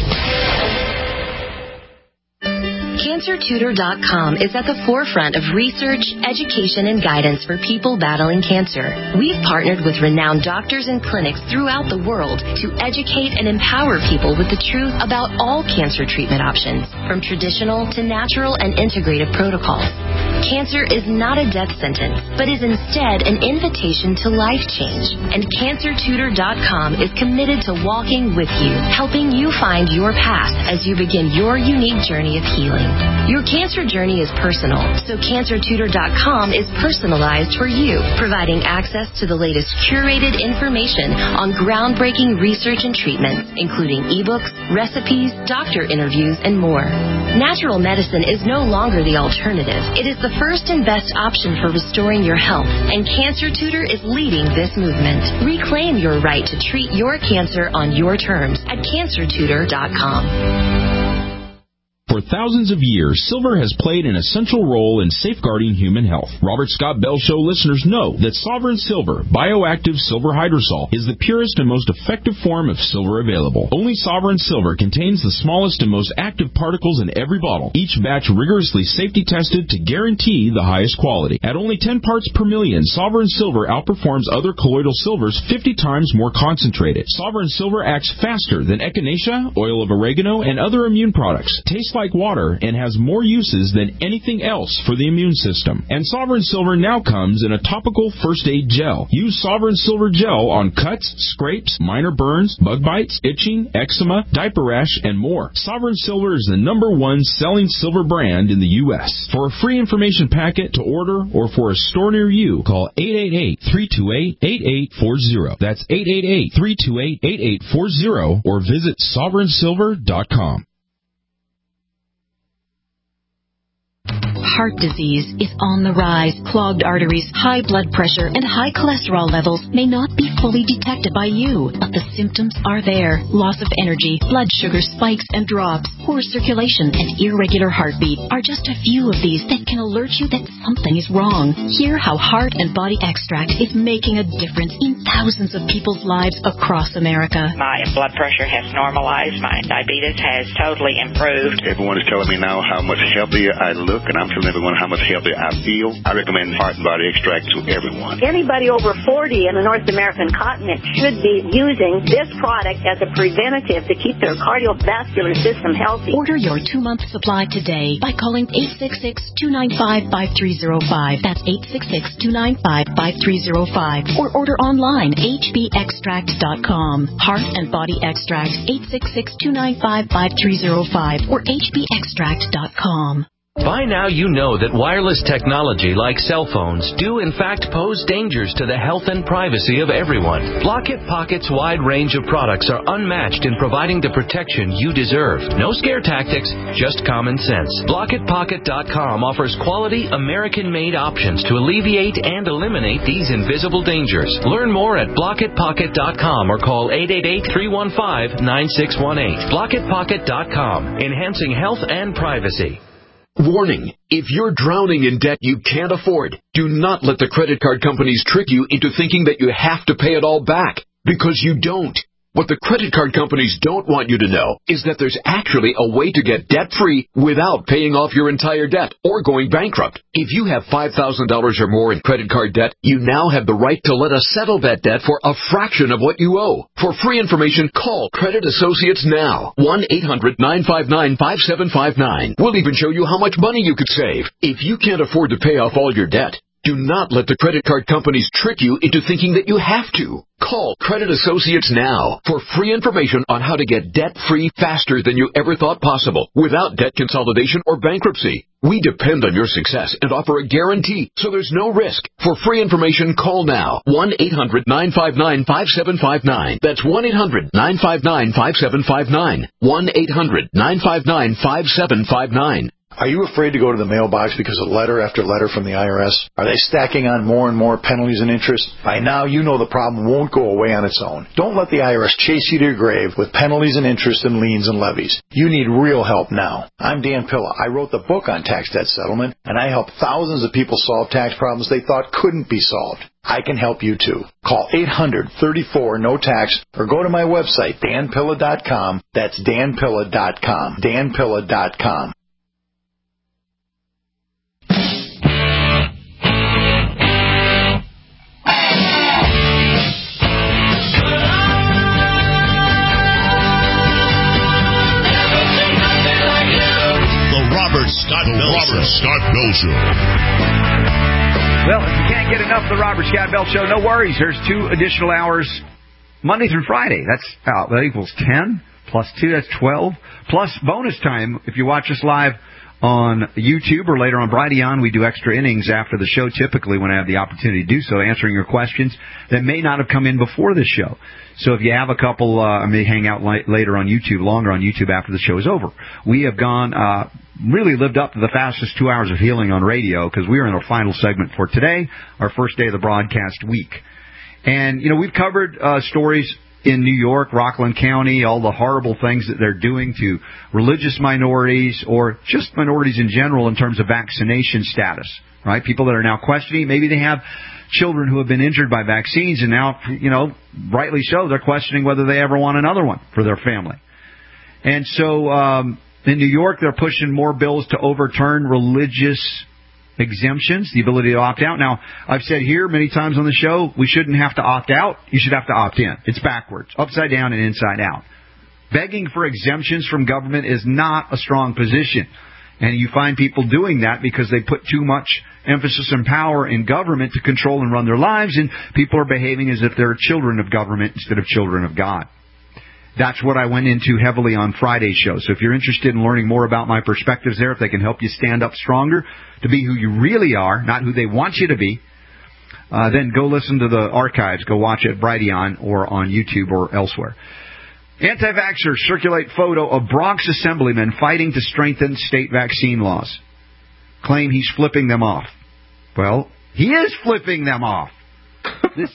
Cancer Tutor dot com is at the forefront of research, education, and guidance for people battling cancer. We've partnered with renowned doctors and clinics throughout the world to educate and empower people with the truth about all cancer treatment options, from traditional to natural and integrative protocols. Cancer is not a death sentence, but is instead an invitation to life change. And Cancer Tutor dot com is committed to walking with you, helping you find your path as you begin your unique journey of healing. Your cancer journey is personal, so Cancer Tutor dot com is personalized for you, providing access to the latest curated information on groundbreaking research and treatments, including ebooks, recipes, doctor interviews, and more. Natural medicine is no longer the alternative. It is the first and best option for restoring your health, and Cancer Tutor is leading this movement. Reclaim your right to treat your cancer on your terms at Cancer Tutor dot com.
For thousands of years, silver has played an essential role in safeguarding human health. Robert Scott Bell Show listeners know that Sovereign Silver, bioactive silver hydrosol, is the purest and most effective form of silver available. Only Sovereign Silver contains the smallest and most active particles in every bottle, each batch rigorously safety tested to guarantee the highest quality. At only ten parts per million, Sovereign Silver outperforms other colloidal silvers fifty times more concentrated. Sovereign Silver acts faster than echinacea, oil of oregano, and other immune products. Tastes like water and has more uses than anything else for the immune system. And Sovereign Silver now comes in a topical first aid gel. Use Sovereign Silver gel on cuts, scrapes, minor burns, bug bites, itching, eczema, diaper rash, and more. Sovereign Silver is the number one selling silver brand in the U S. For a free information packet to order or for a store near you, call eight eight eight, three two eight, eight eight four zero. That's eight eight eight, three two eight, eight eight four zero or visit Sovereign Silver dot com.
Heart disease is on the rise. Clogged arteries, high blood pressure, and high cholesterol levels may not be fully detected by you, but the symptoms are there. Loss of energy, blood sugar spikes and drops, poor circulation, and irregular heartbeat are just a few of these that can alert you that something is wrong. Hear how Heart and Body Extract is making a difference in thousands of people's lives across America.
My blood pressure has normalized. My diabetes has totally improved.
Everyone is telling me now how much healthier I look, and I'm telling everyone how much healthier I feel. I recommend Heart and Body Extract to everyone.
Anybody over forty in the North American continent should be using this product as a preventative to keep their cardiovascular system healthy.
Order your two-month supply today by calling eight six six, two nine five, five three zero five. That's eight six six, two nine five, five three zero five. Or order online, h b extract dot com. Heart and Body Extract, eight six six, two nine five, five three zero five or h b extract dot com.
By now you know that wireless technology like cell phones do in fact pose dangers to the health and privacy of everyone. Blockit Pocket's wide range of products are unmatched in providing the protection you deserve. No scare tactics, just common sense. Blockit Pocket dot com offers quality American-made options to alleviate and eliminate these invisible dangers. Learn more at Blockit Pocket dot com or call eight eight eight, three one five, nine six one eight. Blockit Pocket dot com, enhancing health and privacy.
Warning, if you're drowning in debt you can't afford, do not let the credit card companies trick you into thinking that you have to pay it all back, because you don't. What the credit card companies don't want you to know is that there's actually a way to get debt-free without paying off your entire debt or going bankrupt. If you have five thousand dollars or more in credit card debt, you now have the right to let us settle that debt for a fraction of what you owe. For free information, call Credit Associates now. one eight hundred, nine five nine, five seven five nine. We'll even show you how much money you could save. If you can't afford to pay off all your debt, do not let the credit card companies trick you into thinking that you have to. Call Credit Associates now for free information on how to get debt-free faster than you ever thought possible without debt consolidation or bankruptcy. We depend on your success and offer a guarantee, so there's no risk. For free information, call now. one eight hundred, nine five nine, five seven five nine. That's one eight hundred, nine five nine, five seven five nine. one eight hundred, nine five nine, five seven five nine.
Are you afraid to go to the mailbox because of letter after letter from the I R S? Are they stacking on more and more penalties and interest? By now, you know the problem won't go away on its own. Don't let the I R S chase you to your grave with penalties and interest and liens and levies. You need real help now. I'm Dan Pilla. I wrote the book on tax debt settlement, and I help thousands of people solve tax problems they thought couldn't be solved. I can help you too. Call eight hundred, thirty-four, no tax or go to my website, dan pilla dot com. That's dan pilla dot com. dan pilla dot com.
Robert Scott Bell Robert Show. Scott Bell Show.
Well, if you can't get enough of the Robert Scott Bell Show, no worries. There's two additional hours Monday through Friday. That's uh, that equals ten plus two. That's twelve plus bonus time if you watch us live on YouTube or later on Brighteon. We do extra innings after the show, typically when I have the opportunity to do so, answering your questions that may not have come in before the show. So if you have a couple, uh, I may hang out li- later on YouTube, longer on YouTube after the show is over. We have gone, uh, really lived up to the fastest two hours of healing on radio because we are in our final segment for today, our first day of the broadcast week. And, you know, we've covered uh, stories in New York, Rockland County, all the horrible things that they're doing to religious minorities or just minorities in general in terms of vaccination status, right? People that are now questioning, maybe they have children who have been injured by vaccines, and now, you know, rightly so, they're questioning whether they ever want another one for their family. And so um, in New York, they're pushing more bills to overturn religious exemptions, the ability to opt out. Now, I've said here many times on the show, we shouldn't have to opt out. You should have to opt in. It's backwards, upside down and inside out. Begging for exemptions from government is not a strong position. And you find people doing that because they put too much emphasis and power in government to control and run their lives, and people are behaving as if they're children of government instead of children of God. That's what I went into heavily on Friday's show. So if you're interested in learning more about my perspectives there, if they can help you stand up stronger to be who you really are, not who they want you to be, uh, then go listen to the archives. Go watch it at Brighteon or on YouTube or elsewhere. Anti-vaxxers circulate photo of Bronx assemblyman fighting to strengthen state vaccine laws. Claim he's flipping them off. Well, he is flipping them off. This,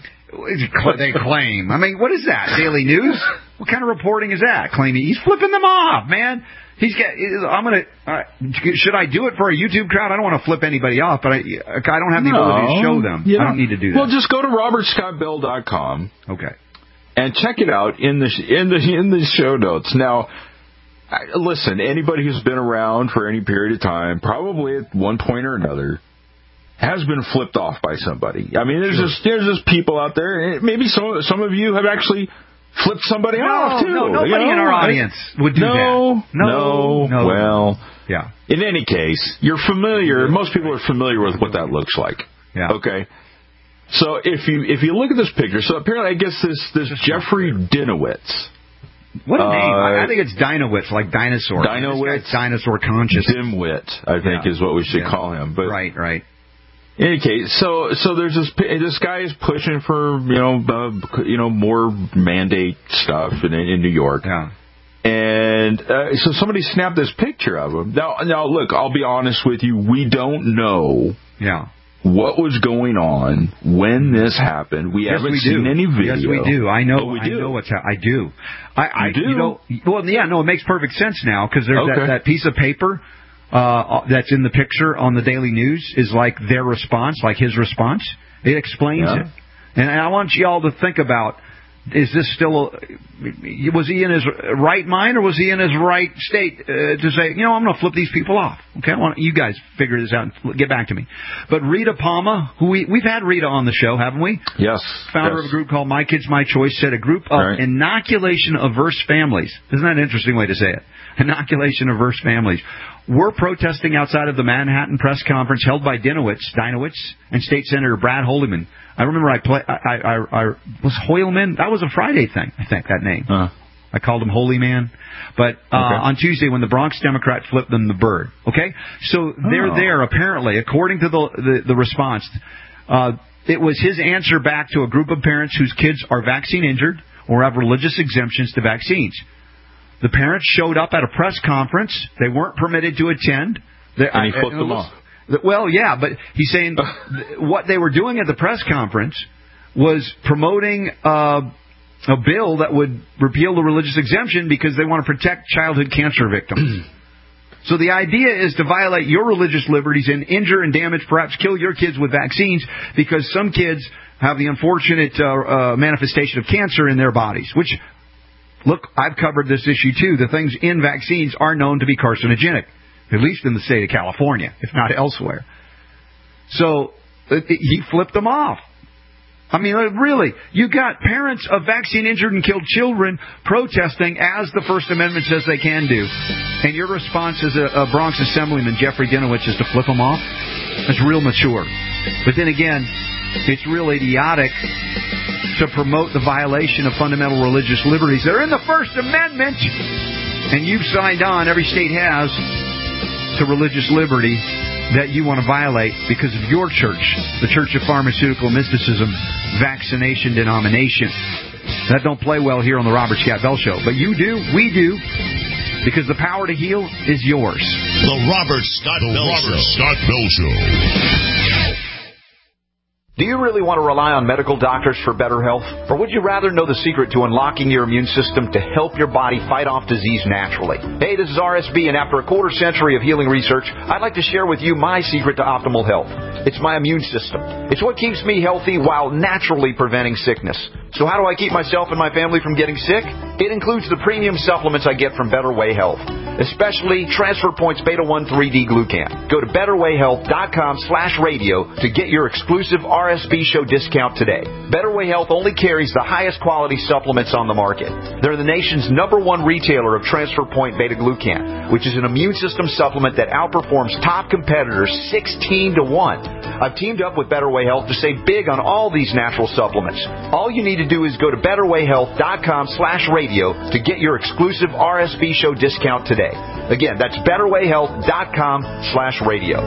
they claim. I mean, what is that? Daily News? What kind of reporting is that? Claiming he's flipping them off, man. He's got. I'm gonna. Uh, should I do it for a YouTube crowd? I don't want to flip anybody off, but I, I don't have the
no,
ability to show them. I don't need to do that.
Well, just go to robert scott bell dot com.
Okay.
And check it out in the in the in the show notes. Now, listen, anybody who's been around for any period of time, probably at one point or another, has been flipped off by somebody. I mean, there's sure. just there's just people out there. Maybe some some of you have actually flipped somebody
no,
off too.
No, nobody
you know?
in our audience would do
no,
that.
No, no. Well,
yeah.
In any case, you're familiar. Most people are familiar with what that looks like.
Yeah.
Okay. So if you if you look at this picture, so apparently I guess this this Jeffrey Dinowitz,
What a name.
Uh,
I think it's Dinowitz, like dinosaur.
Dinowitz.
Dinosaur conscious.
Dimwit, I think,
Yeah.
is what we should
Yeah.
call him. But
right, right.
In any case, so so there's this this guy is pushing for you know uh, you know more mandate stuff in, in New York.
Yeah.
And uh, so somebody snapped this picture of him. Now, now look, I'll be honest with you. We don't know.
Yeah.
What was going on when this happened? We
yes,
haven't
we
seen
do.
any video.
Yes, we do. I know.
Oh, we
I
do.
know what's ha- I do. I, I
you do.
You know, well, yeah, no, it makes perfect sense now because there's
Okay.
that, that piece of paper uh, that's in the picture on the Daily News is like their response, like his response. It explains
Yeah.
it, and I want you all to think about. Is this still, a, was he in his right mind or was he in his right state uh, to say, you know, I'm going to flip these people off? Okay, I want you guys figure this out and get back to me. But Rita Palma, who we, we've had Rita on the show, haven't we?
Yes.
Founder
yes.
of a group called My Kids, My Choice, said a group of
Right.
inoculation-averse families. Isn't that an interesting way to say it? Inoculation-averse families. We're protesting outside of the Manhattan press conference held by Dinowitz, Dinowitz and State Senator Brad Hoylman. I remember I play. I, I, I was Hoylman. That was a Friday thing, I think, that name.
Uh.
I called him Holy Man. But uh,
Okay.
on Tuesday when the Bronx Democrat flipped them the bird. Okay? So they're
Oh.
there, apparently, according to the, the, the response. Uh, it was his answer back to a group of parents whose kids are vaccine injured or have religious exemptions to vaccines. The parents showed up at a press conference. They weren't permitted to attend. They,
And he
I-
flipped
I-
them off.
Well, yeah, but he's saying what they were doing at the press conference was promoting uh, a bill that would repeal the religious exemption because they want to protect childhood cancer victims. So the idea is to violate your religious liberties and injure and damage, perhaps kill your kids with vaccines because some kids have the unfortunate uh, uh, manifestation of cancer in their bodies, which, look, I've covered this issue too. The things in vaccines are known to be carcinogenic, at least in the state of California, if not elsewhere. So uh, he flipped them off. I mean, really, you got parents of vaccine-injured and killed children protesting as the First Amendment says they can do. And your response as a, a Bronx Assemblyman, Jeffrey Dinowitz, is to flip them off? That's real mature. But then again, it's real idiotic to promote the violation of fundamental religious liberties. They're in the First Amendment, and you've signed on, every state has, to religious liberty that you want to violate because of your church, the Church of Pharmaceutical Mysticism Vaccination Denomination. That don't play well here on the Robert Scott Bell Show, but you do, we do, because the power to heal is yours.
The Robert Scott the Bell Robert Show. Scott Bell Show.
Do you really want to rely on medical doctors for better health? Or would you rather know the secret to unlocking your immune system to help your body fight off disease naturally? Hey, this is R S B, and after a quarter century of healing research, I'd like to share with you my secret to optimal health. It's my immune system. It's what keeps me healthy while naturally preventing sickness. So how do I keep myself and my family from getting sick? It includes the premium supplements I get from Better Way Health, especially Transfer Points Beta one three D Glucan. Go to betterwayhealth.com slash radio to get your exclusive R S B show discount today. Better Way Health only carries the highest quality supplements on the market. They're the nation's number one retailer of Transfer Point Beta Glucan, which is an immune system supplement that outperforms top competitors sixteen to one. I've teamed up with Better Way Health to save big on all these natural supplements. All you need to do is go to betterwayhealth.com slash radio to get your exclusive R S B show discount today. Again, that's betterwayhealth.com slash radio.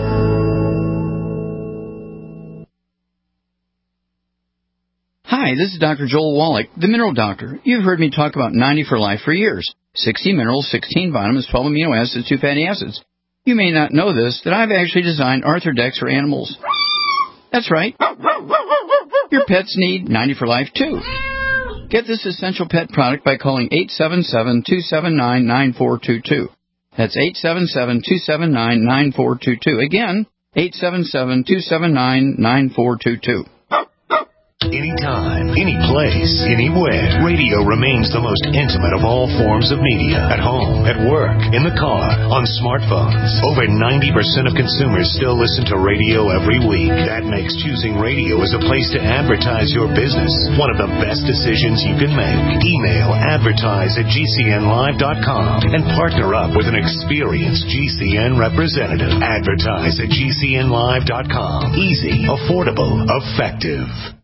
Hi, this is Doctor Joel Wallach, the Mineral Doctor. You've heard me talk about ninety for Life for years. sixty minerals, sixteen vitamins, twelve amino acids, two fatty acids. You may not know this, that I've actually designed Arthrodex for animals. That's right. Your pets need ninety for Life, too. Get this essential pet product by calling eight seven seven, two seven nine, nine four two two. That's eight seven seven, two seven nine, nine four two two. Again, eight seven seven, two seven nine, nine four two two.
Anytime, any place, anywhere, radio remains the most intimate of all forms of media. At home, at work, in the car, on smartphones. Over ninety percent of consumers still listen to radio every week. That makes choosing radio as a place to advertise your business one of the best decisions you can make. Email advertise at G C N live dot com and partner up with an experienced G C N representative. Advertise at G C N live dot com. Easy, affordable, effective.